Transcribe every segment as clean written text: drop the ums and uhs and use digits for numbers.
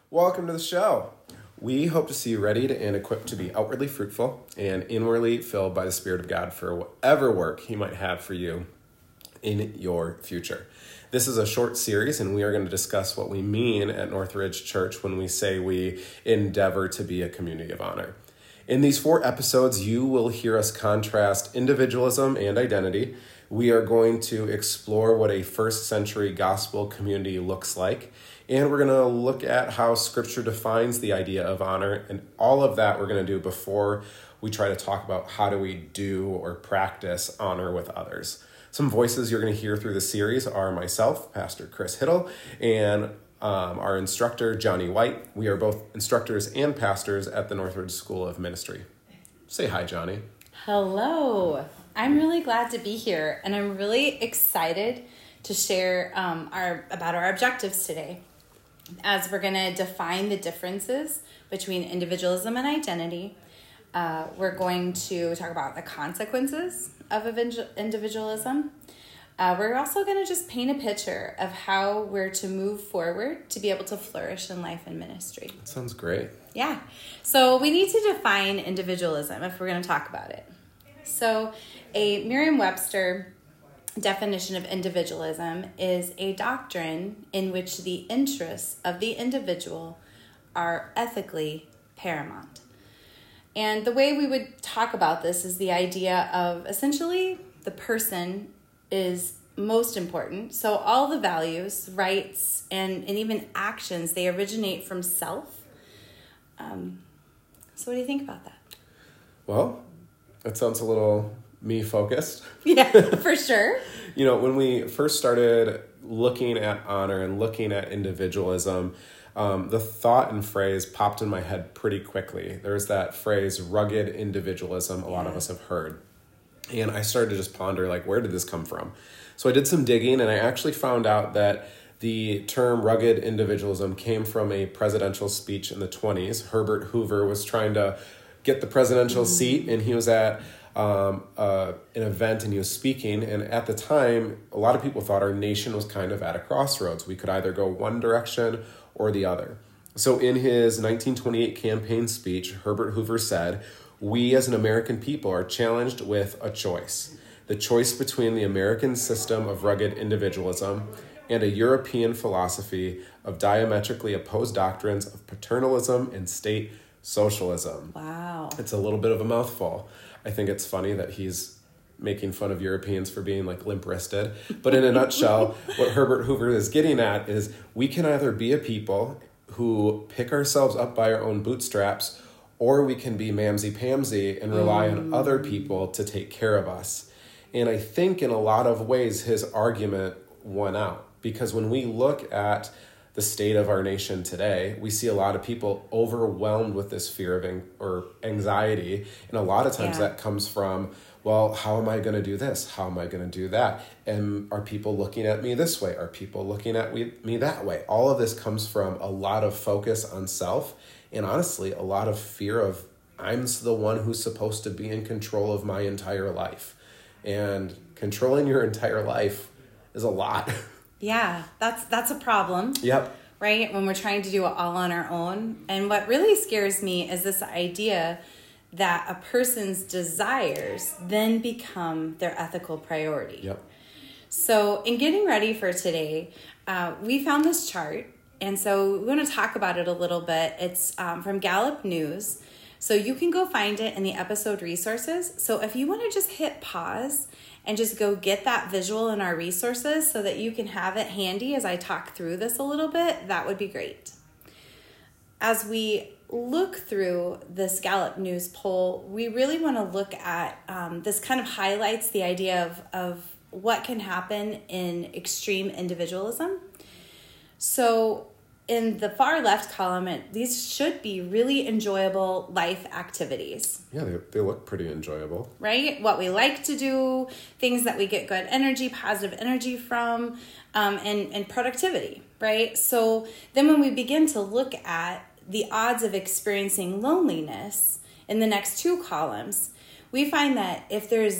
Welcome to the show. We hope to see you ready and equipped to be outwardly fruitful and inwardly filled by the Spirit of God for whatever work He might have for you in your future. This is a short series, and we are going to discuss what we mean at Northridge Church when we say we endeavor to be a community of honor. In these 4 episodes, you will hear us contrast individualism and identity. We are going to explore what a first century gospel community looks like. And we're going to look at how Scripture defines the idea of honor. And all of that we're going to do before we try to talk about how do we do or practice honor with others. Some voices you're going to hear through the series are myself, Pastor Chris Hiddle, and our instructor, Johnny White. We are both instructors and pastors at the Northridge School of Ministry. Say hi, Johnny. Hello. I'm really glad to be here, and I'm really excited to share about our objectives today, as we're going to define the differences between individualism and identity. We're going to talk about the consequences of individualism. We're also going to just paint a picture of how we're to move forward to be able to flourish in life and ministry. That sounds great. Yeah. So we need to define individualism if we're going to talk about it. So a Merriam-Webster definition of individualism is a doctrine in which the interests of the individual are ethically paramount. And the way we would talk about this is the idea of essentially the person is most important. So all the values, rights, and even actions, they originate from self. So what do you think about that? Well, that sounds a little me-focused. Yeah, for sure. You know, when we first started looking at honor and looking at individualism, the thought and phrase popped in my head pretty quickly. There's that phrase, rugged individualism, a lot of us have heard. And I started to just ponder, where did this come from? So I did some digging, and I actually found out that the term rugged individualism came from a presidential speech in the 1920s. Herbert Hoover was trying to get the presidential seat, and he was at an event, and he was speaking. And at the time, a lot of people thought our nation was kind of at a crossroads. We could either go one direction or the other. So in his 1928 campaign speech, Herbert Hoover said, "We as an American people are challenged with a choice. The choice between the American system of rugged individualism and a European philosophy of diametrically opposed doctrines of paternalism and state socialism." Wow. It's a little bit of a mouthful. I think it's funny that he's making fun of Europeans for being limp-wristed. But in a nutshell, what Herbert Hoover is getting at is we can either be a people who pick ourselves up by our own bootstraps, or we can be mamsy-pamsy and rely on other people to take care of us. And I think in a lot of ways his argument won out. Because when we look at the state of our nation today, we see a lot of people overwhelmed with this fear or anxiety. And a lot of times that comes from, well, how am I going to do this? How am I going to do that? And are people looking at me this way? Are people looking at me that way? All of this comes from a lot of focus on self. And honestly, a lot of fear of I'm the one who's supposed to be in control of my entire life. And controlling your entire life is a lot. Yeah, that's a problem. Yep. Right? When we're trying to do it all on our own. And what really scares me is this idea that a person's desires then become their ethical priority. Yep. So in getting ready for today, we found this chart. And so we want to talk about it a little bit. It's from Gallup News. So you can go find it in the episode resources. So if you want to just hit pause and just go get that visual in our resources so that you can have it handy as I talk through this a little bit, that would be great. As we look through this Gallup News poll, we really want to look at, this kind of highlights the idea of what can happen in extreme individualism. So in the far left column, these should be really enjoyable life activities. Yeah, they look pretty enjoyable. Right? What we like to do, things that we get good energy, positive energy from, and productivity, right? So then when we begin to look at the odds of experiencing loneliness in the next 2 columns, we find that if there's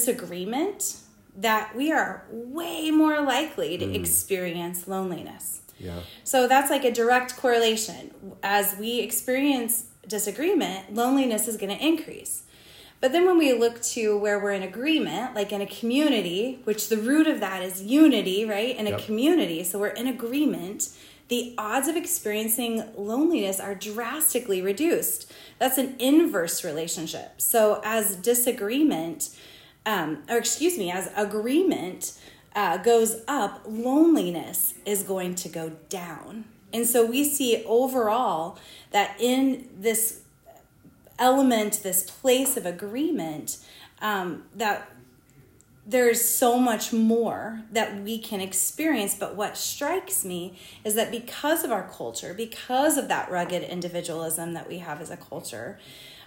disagreement, that we are way more likely to experience loneliness. Yeah. So that's like a direct correlation. As we experience disagreement, loneliness is going to increase. But then when we look to where we're in agreement, like in a community, which the root of that is unity, right? In a community, so we're in agreement, the odds of experiencing loneliness are drastically reduced. That's an inverse relationship. So as disagreement, as agreement goes up, loneliness is going to go down. And so we see overall that in this element, this place of agreement, that there's so much more that we can experience. But what strikes me is that because of our culture, because of that rugged individualism that we have as a culture,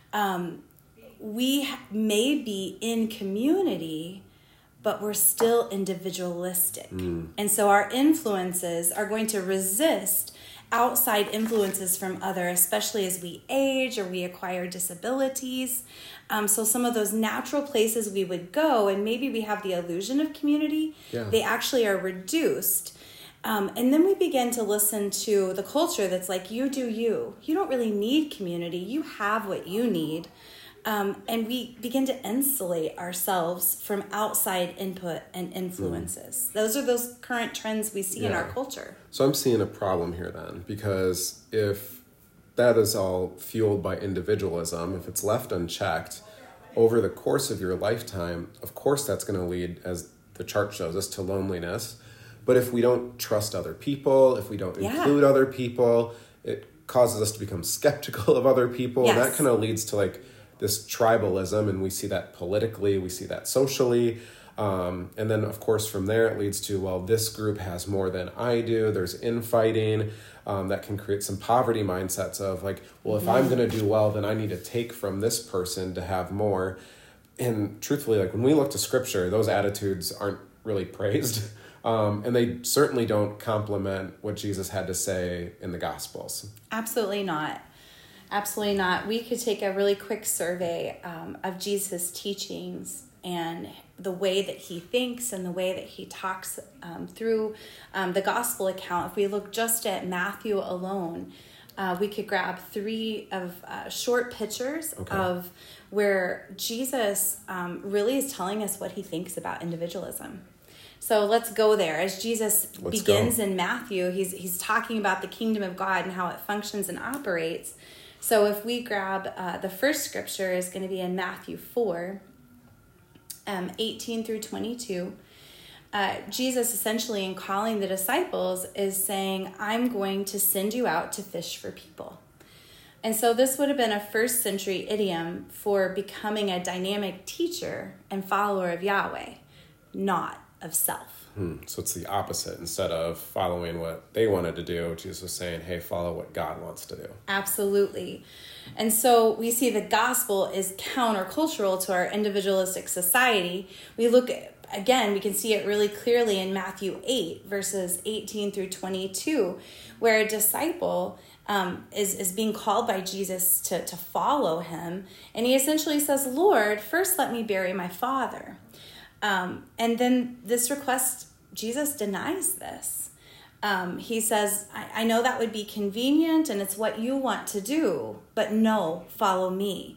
we may be in community, but we're still individualistic. And so our influences are going to resist outside influences from other, especially as we age or we acquire disabilities. So some of those natural places we would go, and maybe we have the illusion of community, they actually are reduced. And then we begin to listen to the culture that's like, you do you. You don't really need community. You have what you need. And we begin to insulate ourselves from outside input and influences. Those are those current trends we see in our culture. So I'm seeing a problem here then, because if that is all fueled by individualism, if it's left unchecked over the course of your lifetime, of course that's going to lead, as the chart shows us, to loneliness. But if we don't trust other people, if we don't include other people, it causes us to become skeptical of other people. And that kind of leads to like this tribalism, and we see that politically, we see that socially. And then, of course, from there, it leads to, well, this group has more than I do. There's infighting that can create some poverty mindsets of like, well, if I'm going to do well, then I need to take from this person to have more. And truthfully, like when we look to scripture, those attitudes aren't really praised. And they certainly don't complement what Jesus had to say in the Gospels. Absolutely not. Absolutely not. We could take a really quick survey of Jesus' teachings and the way that he thinks and the way that he talks through the gospel account. If we look just at Matthew alone, we could grab 3 of short pictures of where Jesus really is telling us what he thinks about individualism. So let's go there. As Jesus begins in Matthew, he's talking about the kingdom of God and how it functions and operates. So if we grab the first scripture is going to be in Matthew 4, 18 through 22. Jesus essentially in calling the disciples is saying, I'm going to send you out to fish for people. And so this would have been a first century idiom for becoming a dynamic teacher and follower of Yahweh, not of self. So it's the opposite. Instead of following what they wanted to do, Jesus was saying, hey, follow what God wants to do. Absolutely. And so we see the gospel is countercultural to our individualistic society. We look at, again, we can see it really clearly in Matthew 8, verses 18 through 22, where a disciple is being called by Jesus to follow him. And he essentially says, Lord, first let me bury my father. And then this request, Jesus denies this. He says, I know that would be convenient and it's what you want to do, but no, follow me.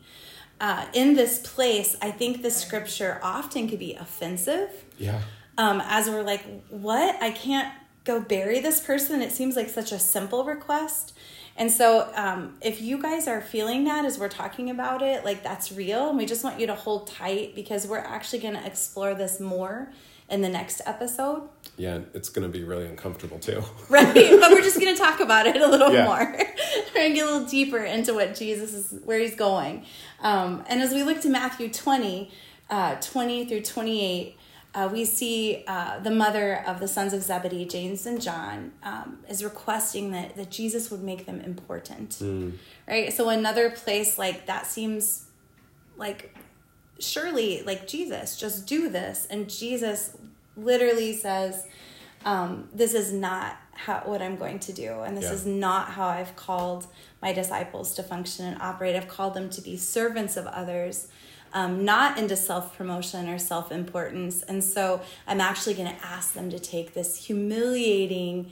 In this place, I think the scripture often could be offensive. Yeah. As we're like, what? I can't go bury this person. It seems like such a simple request. And so if you guys are feeling that as we're talking about it, like that's real, and we just want you to hold tight because we're actually going to explore this more in the next episode. Yeah, it's going to be really uncomfortable too. Right, but we're just going to talk about it a little more. We're going to get a little deeper into what Jesus is, where he's going. And as we look to Matthew 20 through 28, we see the mother of the sons of Zebedee, James and John, is requesting that Jesus would make them important. Right? So another place like that seems like, surely, like Jesus, just do this. And Jesus literally says, this is not what I'm going to do. And this is not how I've called my disciples to function and operate. I've called them to be servants of others, not into self-promotion or self-importance. And so I'm actually going to ask them to take this humiliating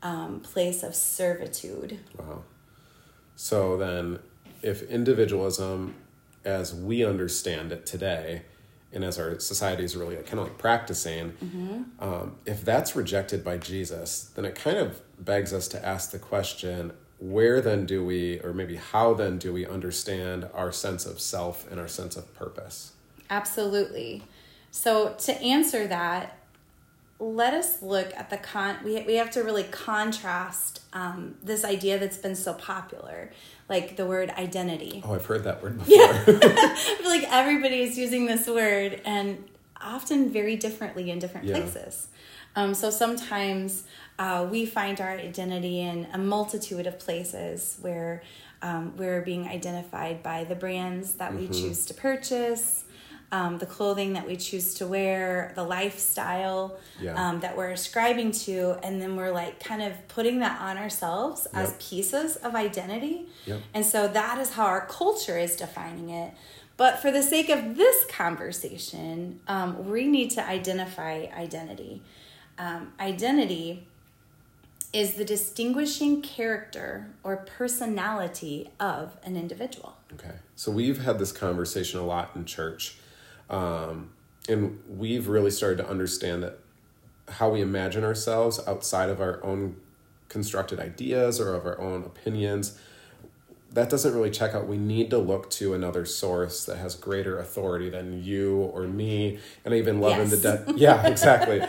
place of servitude. Wow. So then, if individualism, as we understand it today, and as our society is really kind of like practicing, if that's rejected by Jesus, then it kind of begs us to ask the question, where then do we, or maybe how then do we understand our sense of self and our sense of purpose? Absolutely. So to answer that, let us look at we have to really contrast this idea that's been so popular, like the word identity. Oh, I've heard that word before. Yeah. I feel like everybody is using this word, and often very differently in different places. So sometimes we find our identity in a multitude of places where we're being identified by the brands that we choose to purchase, the clothing that we choose to wear, the lifestyle that we're ascribing to, and then we're like kind of putting that on ourselves as pieces of identity. And so that is how our culture is defining it. But for the sake of this conversation, we need to identify identity. Identity is the distinguishing character or personality of an individual. Okay. So we've had this conversation a lot in church. And we've really started to understand that how we imagine ourselves outside of our own constructed ideas or of our own opinions, that doesn't really check out. We need to look to another source that has greater authority than you or me. And I even love yeah, exactly.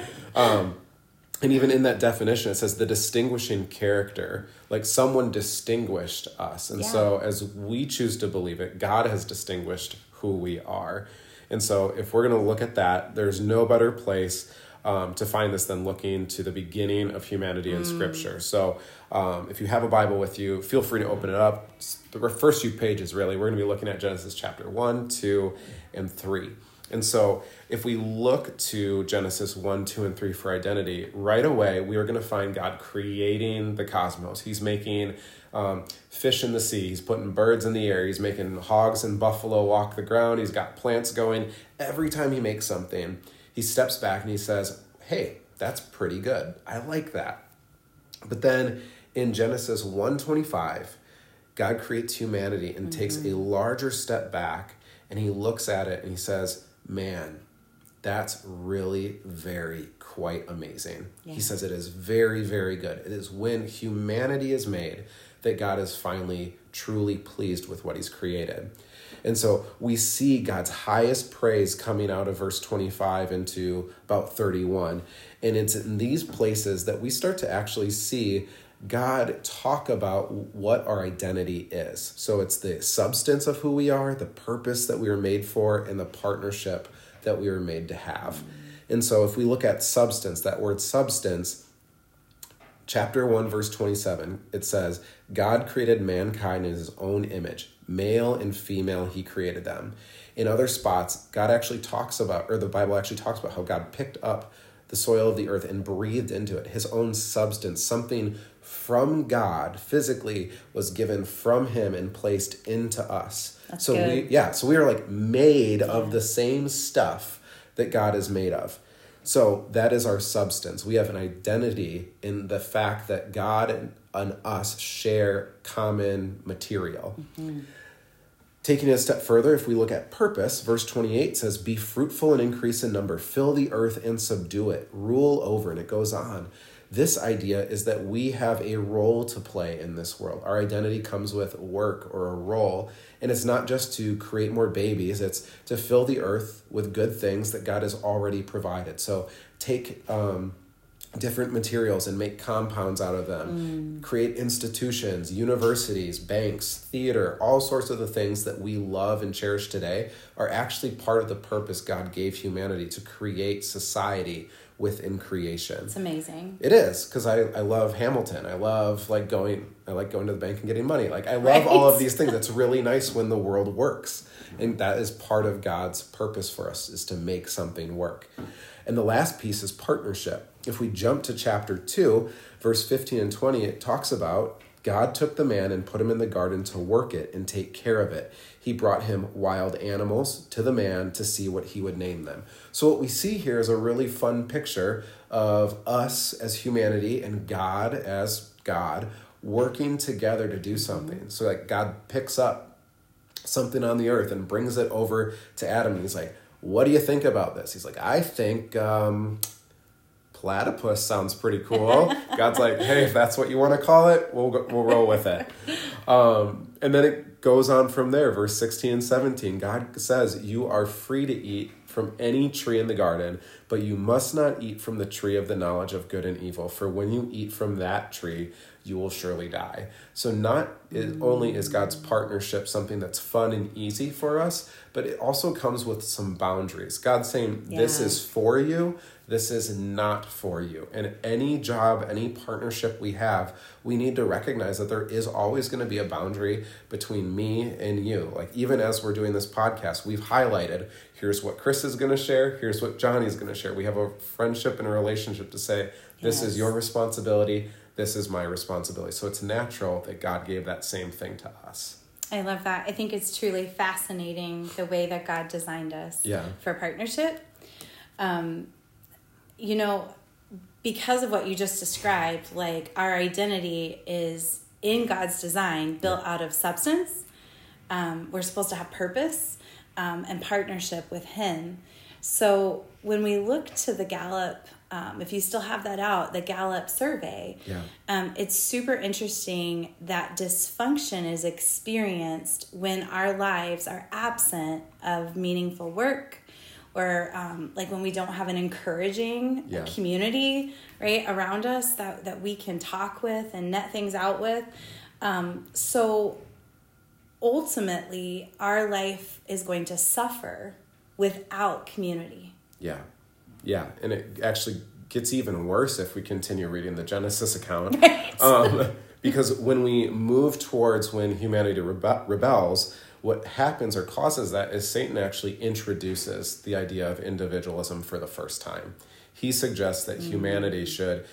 And even in that definition, it says the distinguishing character, like someone distinguished us. And so as we choose to believe it, God has distinguished who we are. And so if we're going to look at that, there's no better place to find this than looking to the beginning of humanity in Scripture. So if you have a Bible with you, feel free to open it up. The first few pages, really, we're going to be looking at Genesis chapter 1, 2, and 3. And so if we look to Genesis 1, 2, and 3 for identity, right away, we are going to find God creating the cosmos. He's making fish in the sea. He's putting birds in the air. He's making hogs and buffalo walk the ground. He's got plants going. Every time he makes something, he steps back and he says, hey, that's pretty good. I like that. But then in Genesis 1:25, God creates humanity and takes a larger step back, and he looks at it and he says, man, that's really quite amazing. Yeah. He says it is very, very good. It is when humanity is made that God is finally truly pleased with what he's created. And so we see God's highest praise coming out of verse 25 into about 31. And it's in these places that we start to actually see God talk about what our identity is. So it's the substance of who we are, the purpose that we were made for, and the partnership that we were made to have. And so if we look at substance, that word substance, chapter 1, verse 27, it says, God created mankind in his own image. Male and female, he created them. In other spots, God actually talks about, or the Bible actually talks about how God picked up the soil of the earth and breathed into it. His own substance, something from God physically was given from him and placed into us. That's so good. So we are like made of the same stuff that God is made of. So that is our substance. We have an identity in the fact that God and us share common material. Taking it a step further, if we look at purpose, verse 28 says, be fruitful and increase in number, fill the earth and subdue it, rule over, and it goes on. This idea is that we have a role to play in this world. Our identity comes with work or a role, and it's not just to create more babies, it's to fill the earth with good things that God has already provided. So take different materials and make compounds out of them, create institutions, universities, banks, theater, all sorts of the things that we love and cherish today are actually part of the purpose God gave humanity to create society within creation. It's amazing. It is, because I love Hamilton. I love going to the bank and getting money. Like I love all of these things. It's really nice when the world works. And that is part of God's purpose for us, is to make something work. And the last piece is partnership. If we jump to chapter 2, verse 15 and 20, it talks about God took the man and put him in the garden to work it and take care of it. He brought him wild animals to the man to see what he would name them. So what we see here is a really fun picture of us as humanity and God as God working together to do something. So like God picks up something on the earth and brings it over to Adam. And he's like, what do you think about this? He's like, I think platypus sounds pretty cool. God's like, hey, if that's what you want to call it, we'll roll with it. And then it goes on from there. Verse 16 and 17, God says, you are free to eat from any tree in the garden, but you must not eat from the tree of the knowledge of good and evil. For when you eat from that tree, you will surely die. So not only is God's partnership something that's fun and easy for us, but it also comes with some boundaries. God's saying, this is for you. This is not for you. And any job, any partnership we have, we need to recognize that there is always going to be a boundary between me and you. Like even as we're doing this podcast, we've highlighted, here's what Chris is going to share. Here's what Johnny's going to share. We have a friendship and a relationship to say, this is your responsibility. This is my responsibility. So it's natural that God gave that same thing to us. I love that. I think it's truly fascinating the way that God designed us for partnership. You know, because of what you just described, like our identity is in God's design, built out of substance. We're supposed to have purpose and partnership with Him. So when we look to the Gallup, if you still have that out, the Gallup survey, it's super interesting that dysfunction is experienced when our lives are absent of meaningful work, or like when we don't have an encouraging community right around us that we can talk with and net things out with. So ultimately, our life is going to suffer without community. Yeah, and it actually gets even worse if we continue reading the Genesis account. Right. Because when we move towards when humanity rebels, what happens or causes that is Satan actually introduces the idea of individualism for the first time. He suggests that humanity should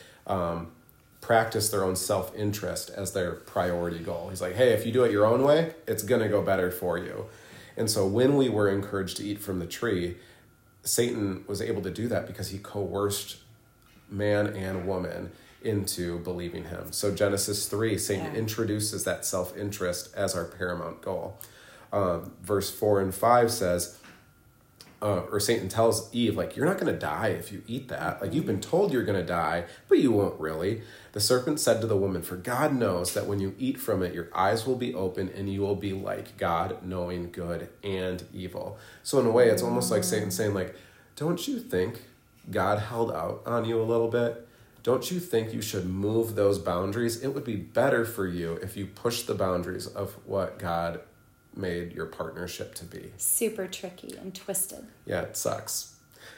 practice their own self-interest as their priority goal. He's like, hey, if you do it your own way, it's going to go better for you. And so when we were encouraged to eat from the tree, Satan was able to do that because he coerced man and woman into believing him. So Genesis 3, Satan introduces that self-interest as our paramount goal. Verse 4 and 5 says, or Satan tells Eve, like, you're not going to die if you eat that. Like, you've been told you're going to die, but you won't really. The serpent said to the woman, for God knows that when you eat from it, your eyes will be open and you will be like God, knowing good and evil. So in a way, it's almost like Satan saying, like, don't you think God held out on you a little bit? Don't you think you should move those boundaries? It would be better for you if you push the boundaries of what God made your partnership to be. Super tricky and twisted. Yeah, it sucks.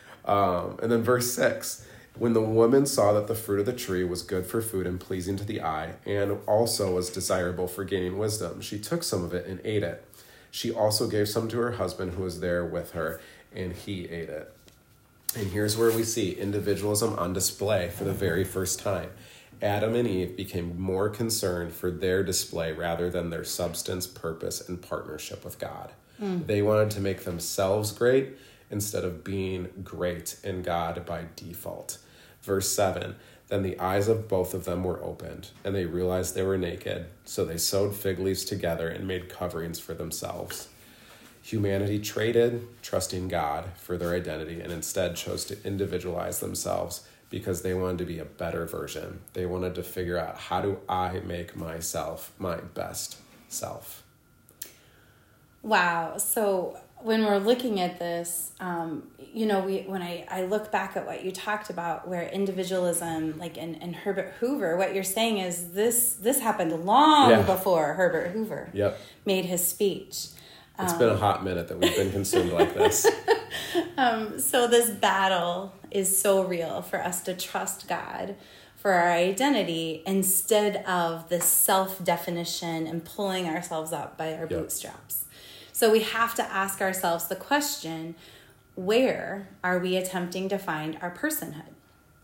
And then verse 6, when the woman saw that the fruit of the tree was good for food and pleasing to the eye, and also was desirable for gaining wisdom, she took some of it and ate it. She also gave some to her husband who was there with her, and he ate it. And here's where we see individualism on display for the very first time. Adam and Eve became more concerned for their display rather than their substance, purpose, and partnership with God. They wanted to make themselves great instead of being great in God by default. Verse 7, then the eyes of both of them were opened, and they realized they were naked, so they sewed fig leaves together and made coverings for themselves. Humanity traded trusting God for their identity and instead chose to individualize themselves because they wanted to be a better version. They wanted to figure out, how do I make myself my best self? Wow. So when we're looking at this, when I look back at what you talked about, where individualism, like in Herbert Hoover, what you're saying is this happened long before Herbert Hoover made his speech. It's been a hot minute that we've been consumed like this. So this battle is so real for us to trust God for our identity instead of this self-definition and pulling ourselves up by our bootstraps. So we have to ask ourselves the question, where are we attempting to find our personhood?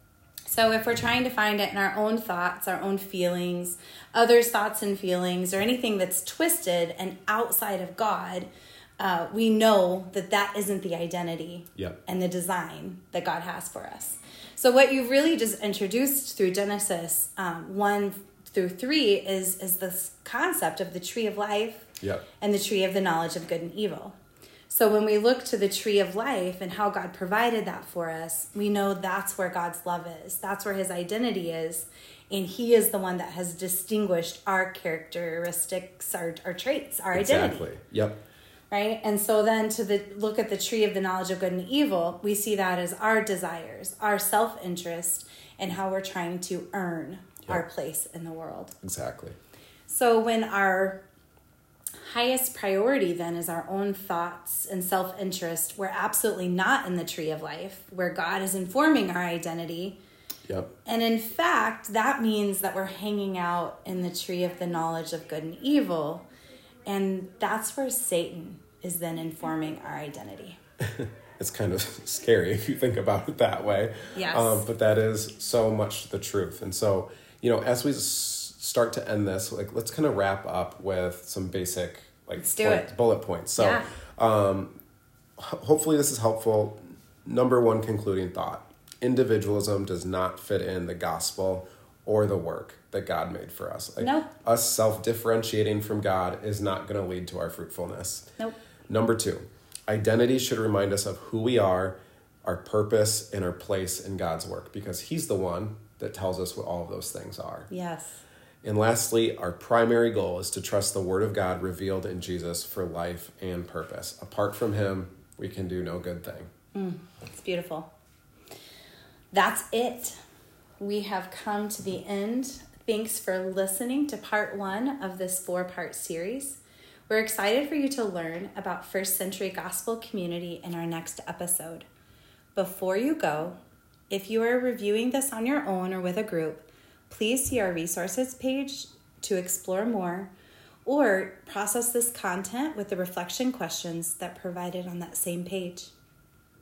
So if we're trying to find it in our own thoughts, our own feelings, others' thoughts and feelings, or anything that's twisted and outside of God, we know that that isn't the identity and the design that God has for us. So what you've really just introduced through Genesis 1 through 3 is this concept of the tree of life and the tree of the knowledge of good and evil. So when we look to the tree of life and how God provided that for us, we know that's where God's love is. That's where his identity is. And he is the one that has distinguished our characteristics, our traits, our identity. Exactly. Yep. Right? And so then to look at the tree of the knowledge of good and evil, we see that as our desires, our self-interest, and how we're trying to earn our place in the world. Exactly. So when our highest priority then is our own thoughts and self-interest, we're absolutely not in the tree of life, where God is informing our identity. Yep. And in fact, that means that we're hanging out in the tree of the knowledge of good and evil. And that's where Satan is then informing our identity. It's kind of scary if you think about it that way. Yes. But that is so much the truth. And so, as we start to end this, let's kind of wrap up with some basic bullet points. So hopefully this is helpful. Number one concluding thought: individualism does not fit in the gospel or the work that God made for us. Nope. Us self-differentiating from God is not going to lead to our fruitfulness. Nope. Number two, identity should remind us of who we are, our purpose, and our place in God's work, because he's the one that tells us what all of those things are. Yes. And lastly, our primary goal is to trust the word of God revealed in Jesus for life and purpose. Apart from him, we can do no good thing. It's beautiful. That's it. We have come to the end. Thanks for listening to part 1 of this 4-part series. We're excited for you to learn about First Century Gospel Community in our next episode. Before you go, if you are reviewing this on your own or with a group, please see our resources page to explore more or process this content with the reflection questions that are provided on that same page.